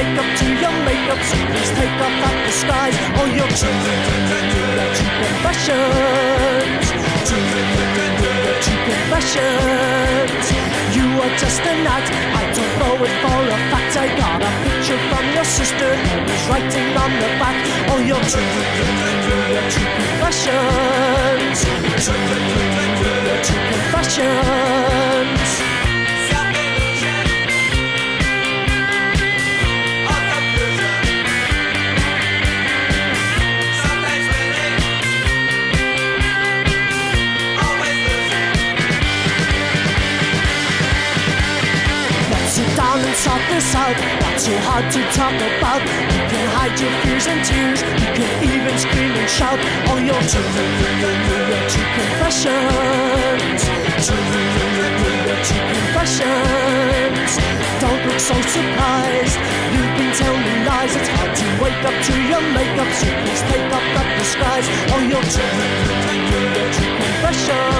wake up to your makeup, so please take off that disguise. All your true confessions, true confessions. You are just an act, I don't know it for a fact. I got a picture from your sister who's writing on the back. All your true confessions, true confessions. Sit down and sort this out, not so hard to talk about. You can hide your fears and tears, you can even scream and shout. All your true confessions, true confessions. Don't look so surprised, you've been telling lies. It's hard to wake up to your makeup, so please take off that disguise. All your true confessions.